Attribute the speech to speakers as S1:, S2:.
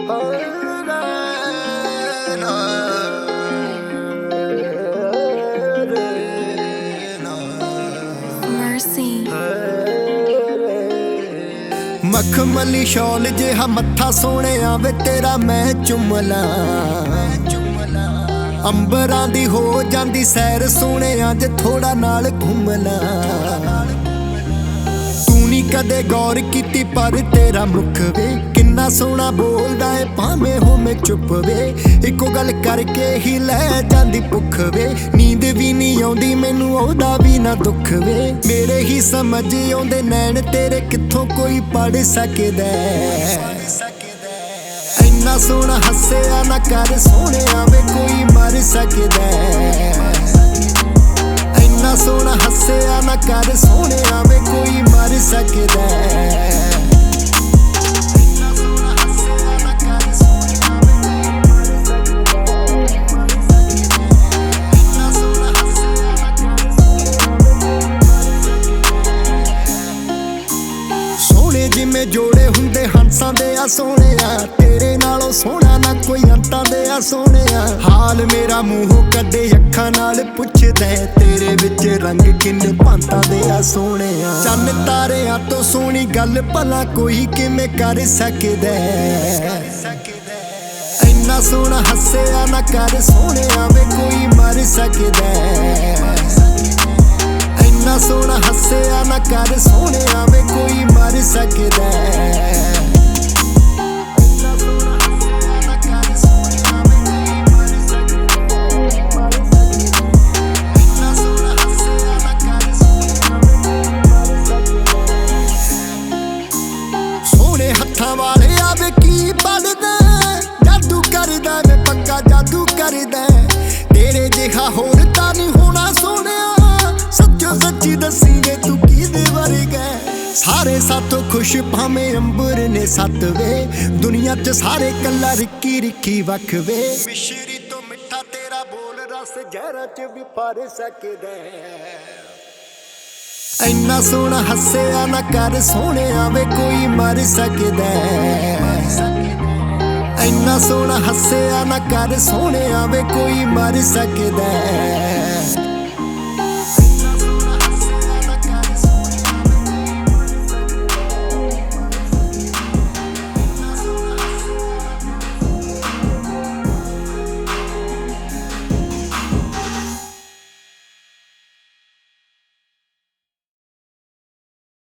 S1: मखमली शॉल जिहा मत्था सोहणिया वे तेरा मैं चुमला अंबरां दी हो जांदी सैर सोहणिया जे थोड़ा नाल घुमला तू नी कदे गौर कीती पर तेरा मुख वे किन्ना सोहना बोलदा है भावें हो मैं चुप वे इको गल करके ही लै जांदी भुख वे नींद भी नहीं आउंदी मैनू ओहदा भी ना दुख वे मेरे ही समझ आउंदे नैन तेरे कित्थों कोई पढ़ सकदा इन्ना सोहना हस्सिया ना कर सोहणिया वे कोई मर सकदा इन्ना सोहना हस्सिया ना कर सोहणिया वे कोई मर सकदा जिमें जोड़े हुंदे हंसां दे आ सोहणिया तेरे नालों सोहना ना कोई अंतां दे आ सोहणिया हाल मेरा मूंहों कदे अखां नाल पुछदा तेरे विच रंग किन्ने भांतां दे आ सोहणिया चन्न तारियां तो सोहनी गल भला कोई किवें कर सकदा इन्ना सोहना हस्सिया ना कर सोहणिया वे कोई मर सकदा इन्ना सोहना हस्सिया ना कर सोहणिया वे कोई मर सकदा सोहणे हत्थां वाले आवे की बनदा जादू करदा मैं पक्का जादू करदा तेरे जिहा होर तां नहीं होना सोहणिया सच्चो सच्ची दसी वे तू किहदे वर्गा सारे साथों खुश भावें अंबर ने सत वे दुनिया च सारे कल्ला रिक्की रिक्की वख वे मिश्री तो मिठा तेरा बोल रस जहरां च भी भर सकदा इन्ना सोहना हस्सिया ना कर सोहणिया वे कोई मर सकदा इन्ना सोहना हस्सिया ना कर सोहणिया वे कोई मर सकदा